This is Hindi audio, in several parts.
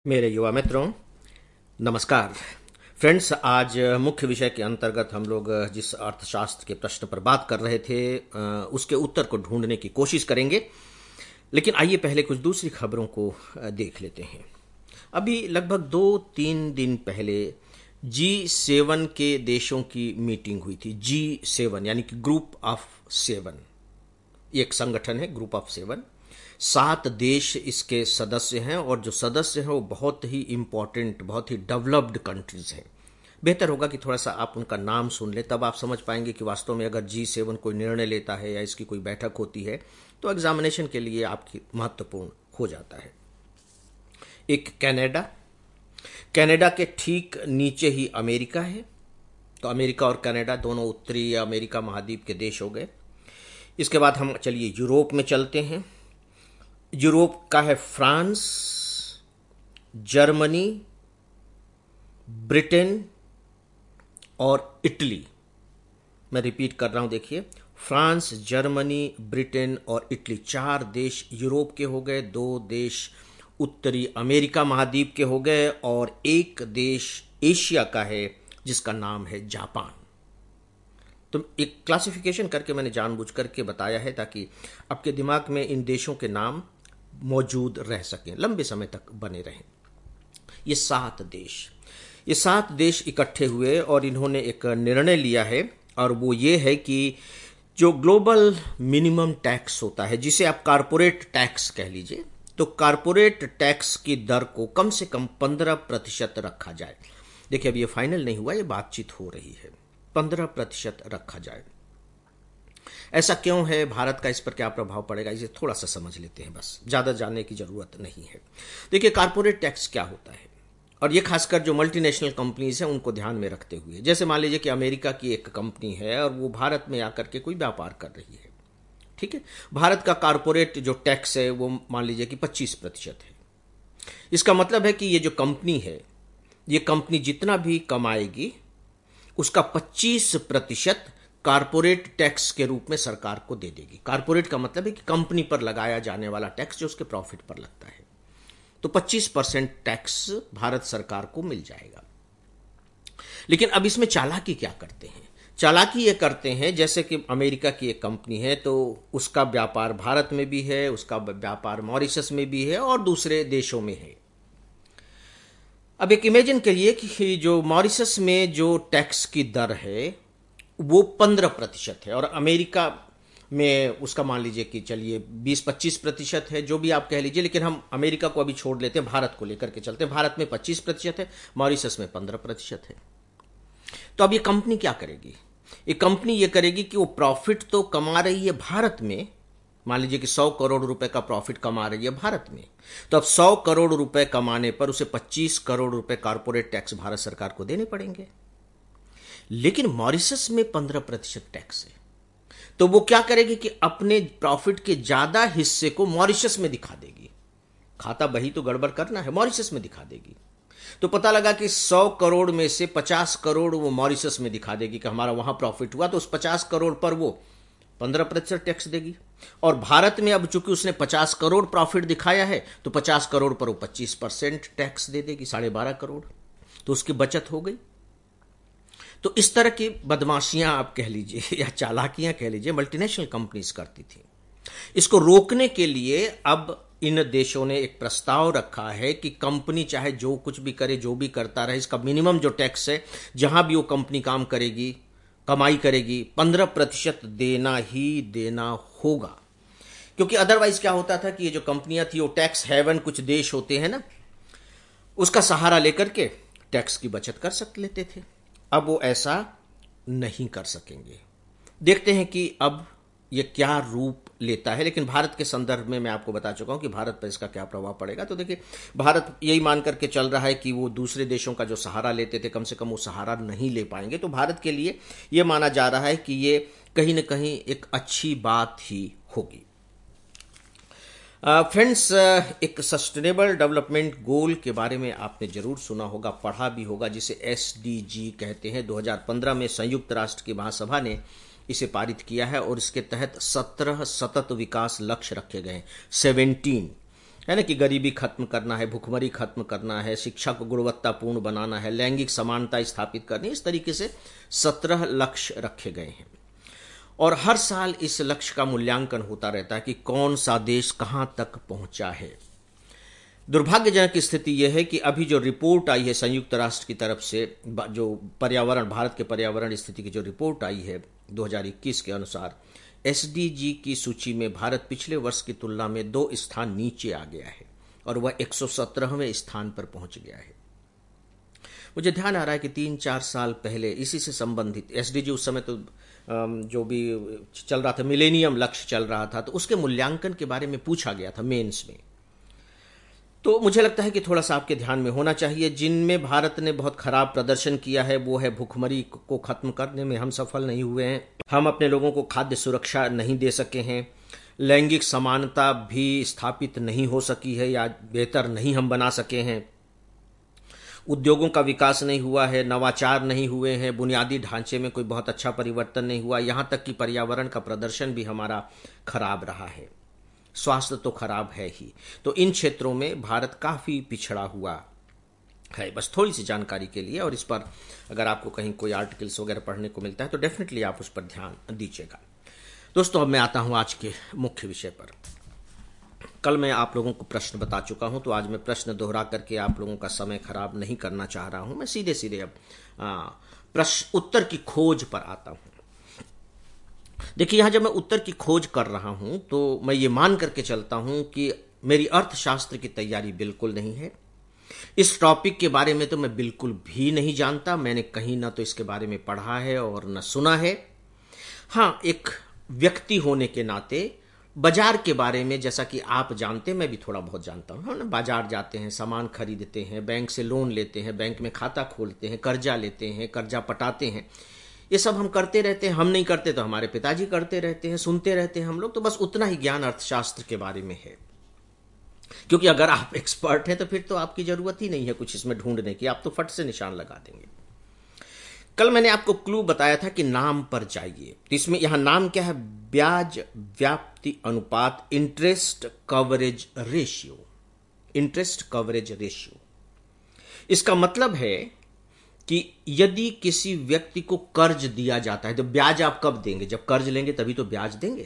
मेरे युवा मित्रों, नमस्कार। फ्रेंड्स, आज मुख्य विषय के अंतर्गत हम लोग जिस अर्थशास्त्र के प्रश्न पर बात कर रहे थे उसके उत्तर को ढूंढने की कोशिश करेंगे। लेकिन आइए पहले कुछ दूसरी खबरों को देख लेते हैं। अभी लगभग 2-3 दिन पहले G7 के देशों की मीटिंग हुई थी। G7 यानी कि ग्रुप ऑफ 7, एक संगठन है, ग्रुप ऑफ 7। 7 देश इसके सदस्य हैं और जो सदस्य हैं वो बहुत ही इंपॉर्टेंट, बहुत ही डेवलप्ड कंट्रीज हैं। बेहतर होगा कि थोड़ा सा आप उनका नाम सुन लें, तब आप समझ पाएंगे कि वास्तव में अगर G7 कोई निर्णय लेता है या इसकी कोई बैठक होती है तो एग्जामिनेशन के लिए आपकी महत्वपूर्ण हो जाता है। एक कनाडा, कनाडा के ठीक नीचे ही अमेरिका है। तो अमेरिका और कनाडा दोनों उत्तरी अमेरिका महाद्वीप के देश हो गए। इसके बाद हम चलिए यूरोप में चलते हैं। यूरोप का है फ्रांस, जर्मनी, ब्रिटेन और इटली। मैं रिपीट कर रहा हूं, देखिए, फ्रांस, जर्मनी, ब्रिटेन और इटली, 4 देश यूरोप के हो गए, 2 देश उत्तरी अमेरिका महाद्वीप के हो गए और एक देश एशिया का है जिसका नाम है जापान। तो एक क्लासिफिकेशन करके मैंने जानबूझ करके बताया है ताकि आपके दिमाग में इन देशों के नाम मौजूद रह सकें, लंबे समय तक बने रहें। ये 7 देश इकट्ठे हुए और इन्होंने एक निर्णय लिया है, और वो ये है कि जो ग्लोबल मिनिमम टैक्स होता है, जिसे आप कारपोरेट टैक्स कह लीजिए, तो कारपोरेट टैक्स की दर को कम से कम 15% रखा जाए। देखिए, अब ये फाइनल नहीं हुआ, ये बातचीत हो रही है। 15% रखा जाए। ऐसा क्यों है, भारत का इस पर क्या प्रभाव पड़ेगा, इसे थोड़ा सा समझ लेते हैं, बस ज़्यादा जानने की ज़रूरत नहीं है। देखिए, कारपोरेट टैक्स क्या होता है, और ये खासकर जो मल्टीनेशनल कंपनीज हैं उनको ध्यान में रखते हुए। जैसे मान लीजिए कि अमेरिका की एक कंपनी है और वो भारत में आकर के कोई व्यापार कर रही है, ठीक है। भारत का कारपोरेट जो टैक्स है वो मान लीजिए कि 25% है। इसका मतलब है कि ये जो कंपनी है, ये कंपनी जितना भी कमाएगी उसका 25% कारपोरेट टैक्स के रूप में सरकार को दे देगी। कारपोरेट का मतलब है कि कंपनी पर लगाया जाने वाला टैक्स जो उसके प्रॉफिट पर लगता है। तो 25% टैक्स भारत सरकार को मिल जाएगा। लेकिन अब इसमें चालाकी क्या करते हैं? चालाकी ये करते हैं, जैसे कि अमेरिका की एक कंपनी है तो उसका व्यापार भारत में भी है, उसका व्यापार मॉरिशस में भी है और दूसरे देशों में है। अब एक इमेजिन करिए कि जो मॉरिशस में जो टैक्स की दर है वो 15% है और अमेरिका में उसका मान लीजिए कि चलिए 20-25% है, जो भी आप कह लीजिए, लेकिन हम अमेरिका को अभी छोड़ लेते हैं, भारत को लेकर के चलते हैं। भारत में 25% है, मॉरिशस में 15% है। तो अब ये कंपनी क्या करेगी? ये कंपनी ये करेगी कि वो प्रॉफिट तो कमा रही है भारत में, मान लीजिए कि 100 करोड़ रुपए का प्रॉफिट कमा रही है भारत में, तो अब 100 करोड़ रुपए कमाने पर उसे 25 करोड़ रुपए कारपोरेट टैक्स भारत सरकार को देने पड़ेंगे। लेकिन मॉरिशस में 15% टैक्स है, तो वो क्या करेगी कि अपने प्रॉफिट के ज्यादा हिस्से को मॉरिशस में दिखा देगी। खाता बही तो गड़बड़ करना है, मॉरिशस में दिखा देगी। तो पता लगा कि 100 करोड़ में से 50 करोड़ वो मॉरिशस में दिखा देगी कि हमारा वहां प्रॉफिट हुआ, तो उस 50 करोड़ पर वो 15% टैक्स देगी। और भारत में अब चूंकि उसने 50 करोड़ प्रॉफिट दिखाया है तो 50 करोड़ पर वो 25% टैक्स दे देगी, 12.5 करोड़। तो उसकी बचत हो गई। तो इस तरह की बदमाशियां आप कह लीजिए या चालाकियां कह लीजिए मल्टीनेशनल कंपनीज करती थी। इसको रोकने के लिए अब इन देशों ने एक प्रस्ताव रखा है कि कंपनी चाहे जो कुछ भी करे, जो भी करता रहे, इसका मिनिमम जो टैक्स है, जहां भी वो कंपनी काम करेगी, कमाई करेगी, 15% देना ही देना होगा। क्योंकि अदरवाइज क्या होता था कि ये जो कंपनियां थी वो टैक्स हेवन, कुछ देश होते हैं ना, उसका सहारा लेकर के टैक्स की बचत कर लेते थे। अब वो ऐसा नहीं कर सकेंगे। देखते हैं कि अब ये क्या रूप लेता है। लेकिन भारत के संदर्भ में मैं आपको बता चुका हूं कि भारत पर इसका क्या प्रभाव पड़ेगा। तो देखिए, भारत यही मान करके चल रहा है कि वो दूसरे देशों का जो सहारा लेते थे, कम से कम वो सहारा नहीं ले पाएंगे। तो भारत के लिए ये माना जा रहा है कि ये कहीं ना कहीं एक अच्छी बात ही होगी। फ्रेंड्स, एक सस्टेनेबल डेवलपमेंट गोल के बारे में आपने जरूर सुना होगा, पढ़ा भी होगा, जिसे SDG कहते हैं। 2015 में संयुक्त राष्ट्र की महासभा ने इसे पारित किया है और इसके तहत 17 सतत विकास लक्ष्य रखे गए हैं। 17 है ना, कि गरीबी खत्म करना है, भुखमरी खत्म करना है, शिक्षा को गुणवत्तापूर्ण बनाना है, लैंगिक समानता स्थापित करनी, इस तरीके से 17 लक्ष्य रखे गए हैं। और हर साल इस लक्ष्य का मूल्यांकन होता रहता है कि कौन सा देश कहां तक पहुंचा है। दुर्भाग्यजनक स्थिति यह है कि अभी जो रिपोर्ट आई है संयुक्त राष्ट्र की तरफ से, जो पर्यावरण, भारत के पर्यावरण स्थिति की जो रिपोर्ट आई है 2021 के अनुसार, एसडीजी की सूची में भारत पिछले वर्ष की तुलना में 2 स्थान नीचे आ गया है और वह 117वें स्थान पर पहुंच गया है। मुझे ध्यान आ रहा है कि 3-4 साल पहले इसी से संबंधित एसडीजी, उस समय तो जो भी चल रहा था, मिलेनियम लक्ष्य चल रहा था, तो उसके मूल्यांकन के बारे में पूछा गया था मेंस में। तो मुझे लगता है कि थोड़ा सा आपके ध्यान में होना चाहिए। जिनमें भारत ने बहुत खराब प्रदर्शन किया है वो है भुखमरी को खत्म करने में हम सफल नहीं हुए हैं, हम अपने लोगों को खाद्य सुरक्षा नहीं दे सके हैं, लैंगिक समानता भी स्थापित नहीं हो सकी है या बेहतर नहीं हम बना सके हैं, उद्योगों का विकास नहीं हुआ है, नवाचार नहीं हुए हैं, बुनियादी ढांचे में कोई बहुत अच्छा परिवर्तन नहीं हुआ, यहां तक कि पर्यावरण का प्रदर्शन भी हमारा खराब रहा है, स्वास्थ्य तो खराब है ही। तो इन क्षेत्रों में भारत काफी पिछड़ा हुआ है। बस थोड़ी सी जानकारी के लिए, और इस पर अगर आपको कहीं कोई आर्टिकल्स वगैरह पढ़ने को मिलता है तो डेफिनेटली आप उस पर ध्यान दीजिएगा। दोस्तों, अब मैं आता हूं आज के मुख्य विषय पर। कल मैं आप लोगों को प्रश्न बता चुका हूं, तो आज मैं प्रश्न दोहरा करके आप लोगों का समय खराब नहीं करना चाह रहा हूं। मैं सीधे सीधे अब प्रश्न उत्तर की खोज पर आता हूं। देखिए, यहां जब मैं उत्तर की खोज कर रहा हूं तो मैं ये मान करके चलता हूं कि मेरी अर्थशास्त्र की तैयारी बिल्कुल नहीं है। इस टॉपिक के बारे में तो मैं बिल्कुल भी नहीं जानता, मैंने कहीं ना तो इसके बारे में पढ़ा है और न सुना है। हाँ, एक व्यक्ति होने के नाते बाजार के बारे में, जैसा कि आप जानते हैं, मैं भी थोड़ा बहुत जानता हूं। हम बाजार जाते हैं, सामान खरीदते हैं, बैंक से लोन लेते हैं, बैंक में खाता खोलते हैं, कर्जा लेते हैं, कर्जा पटाते हैं, ये सब हम करते रहते हैं। हम नहीं करते तो हमारे पिताजी करते रहते हैं, सुनते रहते हैं हम लोग। तो बस उतना ही ज्ञान अर्थशास्त्र के बारे में है, क्योंकि अगर आप एक्सपर्ट हैं तो फिर तो आपकी जरूरत ही नहीं है कुछ इसमें ढूंढने की, आप तो फट से निशान लगा देंगे। कल मैंने आपको क्लू बताया था कि नाम पर जाइए, तो इसमें यहां नाम क्या है? ब्याज व्याप्ति अनुपात, interest coverage ratio. Interest coverage ratio, इसका मतलब है कि यदि किसी व्यक्ति को कर्ज दिया जाता है तो ब्याज आप कब देंगे? जब कर्ज लेंगे तभी तो ब्याज देंगे।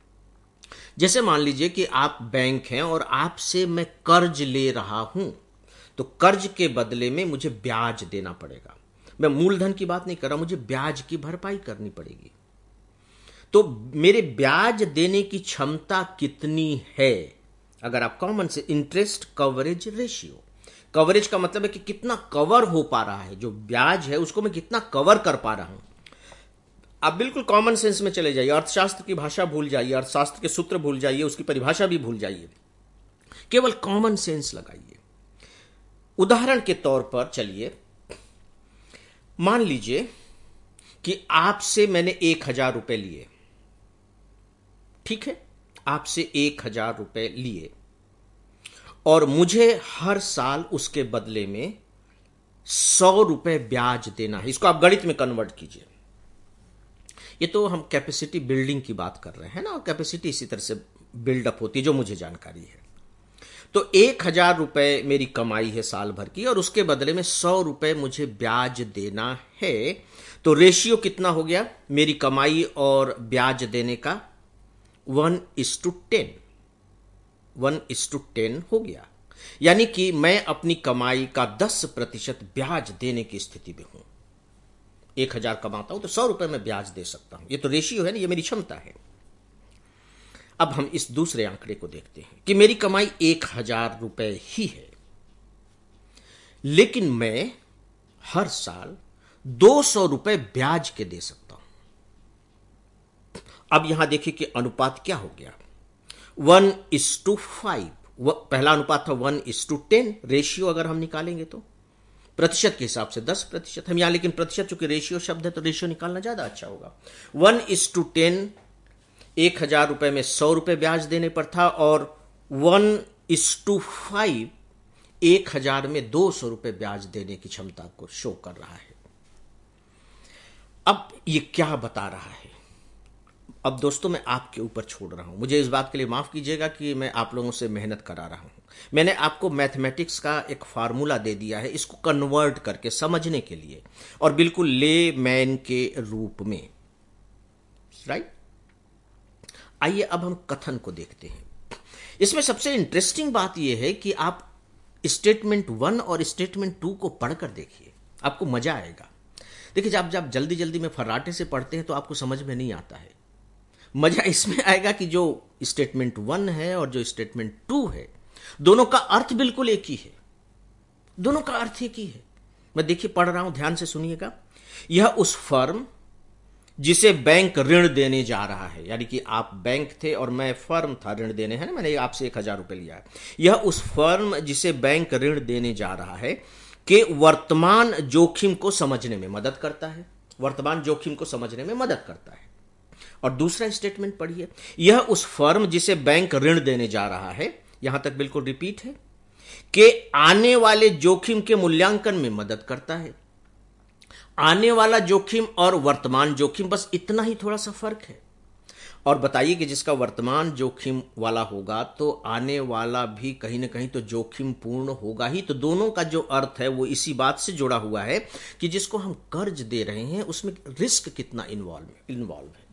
जैसे मान लीजिए कि आप बैंक हैं और आपसे मैं कर्ज ले रहा हूं, तो कर्ज के बदले में मुझे ब्याज देना पड़ेगा। मैं मूलधन की बात नहीं कर रहा, मुझे ब्याज की भरपाई करनी पड़ेगी। तो मेरे ब्याज देने की क्षमता कितनी है? अगर आप कॉमन से इंटरेस्ट कवरेज रेशियो, कवरेज का मतलब है कि कितना कवर हो पा रहा है, जो ब्याज है उसको मैं कितना कवर कर पा रहा हूं। आप बिल्कुल कॉमन सेंस में चले जाइए, अर्थशास्त्र की भाषा भूल जाइए, अर्थशास्त्र के सूत्र भूल जाइए, उसकी परिभाषा भी भूल जाइए, केवल कॉमन सेंस लगाइए। उदाहरण के तौर पर चलिए, मान लीजिए कि आपसे मैंने 1000 रुपए लिए, ठीक है, आपसे 1000 रुपए लिए और मुझे हर साल उसके बदले में 100 रुपए ब्याज देना है। इसको आप गणित में कन्वर्ट कीजिए। ये तो हम कैपेसिटी बिल्डिंग की बात कर रहे हैं ना, और कैपेसिटी इसी तरह से बिल्डअप होती है, जो मुझे जानकारी है। तो 1000 रुपए मेरी कमाई है साल भर की और उसके बदले में 100 रुपए मुझे ब्याज देना है। तो रेशियो कितना हो गया मेरी कमाई और ब्याज देने का? 1:10। 1:10 हो गया। यानी कि मैं अपनी कमाई का 10% ब्याज देने की स्थिति में हूं। 1000 कमाता हूं तो 100 रुपए में ब्याज दे सकता हूं। ये तो रेशियो है ना, ये मेरी क्षमता है। अब हम इस दूसरे आंकड़े को देखते हैं कि मेरी कमाई 1000 रुपए ही है, लेकिन मैं हर साल 200 रुपए ब्याज के दे सकता हूं। अब यहां देखिए कि अनुपात क्या हो गया, 1:5। पहला अनुपात था 1:10। रेशियो अगर हम निकालेंगे तो प्रतिशत के हिसाब से 10%। हम यहां लेकिन प्रतिशत, चूंकि रेशियो शब्द है तो रेशियो निकालना ज्यादा अच्छा होगा। 1:10, 1000 रुपए में 100 रुपए ब्याज देने पर था, और 1:5 1000 में 200 रुपए ब्याज देने की क्षमता को शो कर रहा है। अब ये क्या बता रहा है? अब दोस्तों, मैं आपके ऊपर छोड़ रहा हूं, मुझे इस बात के लिए माफ कीजिएगा कि मैं आप लोगों से मेहनत करा रहा हूं। मैंने आपको मैथमेटिक्स का एक फार्मूला दे दिया है, इसको कन्वर्ट करके समझने के लिए, और बिल्कुल ले मैन के रूप में, राइट। आइए अब हम कथन को देखते हैं। इसमें सबसे इंटरेस्टिंग बात यह है कि आप स्टेटमेंट 1 और स्टेटमेंट 2 को पढ़कर देखिए, आपको मजा आएगा। देखिए, जब जब जल्दी जल्दी में फर्राटे से पढ़ते हैं तो आपको समझ में नहीं आता है। मजा इसमें आएगा कि जो स्टेटमेंट 1 है और जो स्टेटमेंट 2 है, दोनों का अर्थ बिल्कुल एक ही है। दोनों का अर्थ एक ही है। मैं देखिए पढ़ रहा हूं, ध्यान से सुनिएगा। यह उस फर्म जिसे बैंक ऋण देने जा रहा है, यानी कि आप बैंक थे और मैं फर्म था ऋण देने, है ना, मैंने आपसे 1,000 रुपए लिया है। यह उस फर्म जिसे बैंक ऋण देने जा रहा है के वर्तमान जोखिम को समझने में मदद करता है। वर्तमान जोखिम को समझने में मदद करता है। और दूसरा स्टेटमेंट पढ़िए, यह उस फर्म जिसे बैंक ऋण देने जा रहा है, यहां तक बिल्कुल रिपीट है, कि आने वाले जोखिम के मूल्यांकन में मदद करता है। आने वाला जोखिम और वर्तमान जोखिम, बस इतना ही थोड़ा सा फर्क है। और बताइए कि जिसका वर्तमान जोखिम वाला होगा तो आने वाला भी कहीं ना कहीं तो जोखिम पूर्ण होगा ही। तो दोनों का जो अर्थ है वो इसी बात से जुड़ा हुआ है कि जिसको हम कर्ज दे रहे हैं उसमें रिस्क कितना इन्वॉल्व है।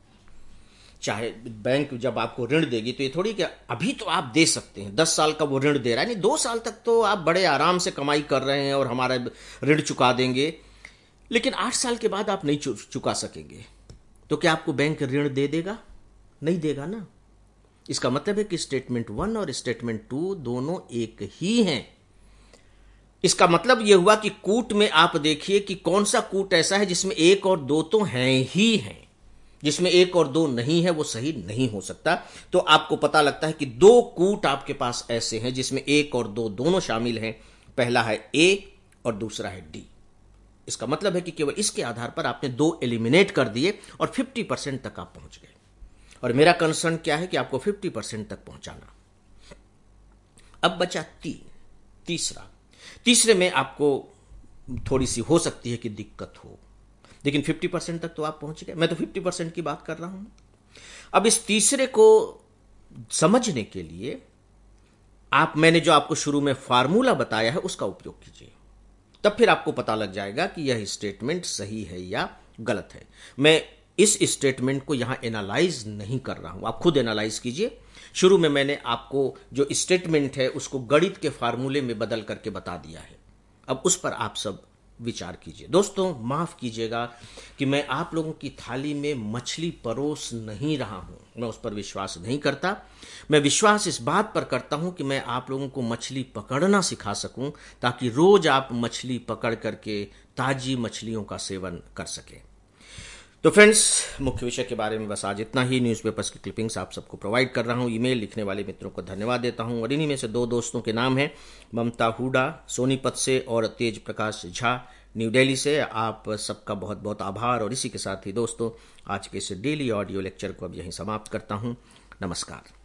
चाहे बैंक जब आपको ऋण देगी तो ये थोड़ी कि अभी तो आप दे सकते हैं, 10 साल का वो ऋण दे रहा है, नहीं 2 साल तक तो आप बड़े आराम से कमाई कर रहे हैं और हमारा ऋण चुका देंगे, लेकिन 8 साल के बाद आप नहीं चुका सकेंगे। तो क्या आपको बैंक ऋण दे देगा? नहीं देगा ना। इसका मतलब है कि स्टेटमेंट 1 और स्टेटमेंट 2 दोनों एक ही हैं। इसका मतलब यह हुआ कि कूट में आप देखिए कि कौन सा कूट ऐसा है जिसमें 1 और 2 तो हैं ही हैं। जिसमें 1 और 2 नहीं है वो सही नहीं हो सकता। तो आपको पता लगता है कि 2 कूट आपके पास ऐसे हैं जिसमें 1 और 2 दोनों शामिल हैं। पहला है ए और दूसरा है डी। इसका मतलब है कि केवल इसके आधार पर आपने 2 एलिमिनेट कर दिए और 50% तक आप पहुंच गए। और मेरा कंसर्न क्या है कि आपको 50% तक पहुंचाना। अब बचा तीसरे में आपको थोड़ी सी हो सकती है कि दिक्कत हो, लेकिन 50% तक तो आप पहुंच गए। मैं तो 50% की बात कर रहा हूं। अब इस तीसरे को समझने के लिए मैंने जो आपको शुरू में फार्मूला बताया है उसका उपयोग कीजिए, तब फिर आपको पता लग जाएगा कि यह स्टेटमेंट सही है या गलत है। मैं इस स्टेटमेंट को यहां एनालाइज नहीं कर रहा हूं, आप खुद एनालाइज कीजिए। शुरू में मैंने आपको जो स्टेटमेंट है उसको गणित के फार्मूले में बदल करके बता दिया है। अब उस पर आप सब विचार कीजिए। दोस्तों, माफ कीजिएगा कि मैं आप लोगों की थाली में मछली परोस नहीं रहा हूं, मैं उस पर विश्वास नहीं करता। मैं विश्वास इस बात पर करता हूं कि मैं आप लोगों को मछली पकड़ना सिखा सकूं, ताकि रोज आप मछली पकड़ करके ताजी मछलियों का सेवन कर सकें। तो फ्रेंड्स, मुख्य विषय के बारे में बस आज इतना ही। न्यूज़पेपर्स की क्लिपिंग्स आप सबको प्रोवाइड कर रहा हूं। ईमेल लिखने वाले मित्रों को धन्यवाद देता हूं। और इन्हीं में से 2 दोस्तों के नाम हैं, ममता हुडा सोनीपत से और तेज प्रकाश झा न्यू दिल्ली से। आप सबका बहुत बहुत आभार। और इसी के साथ ही दोस्तों, आज के इस डेली ऑडियो लेक्चर को अब यहीं समाप्त करता हूं। नमस्कार।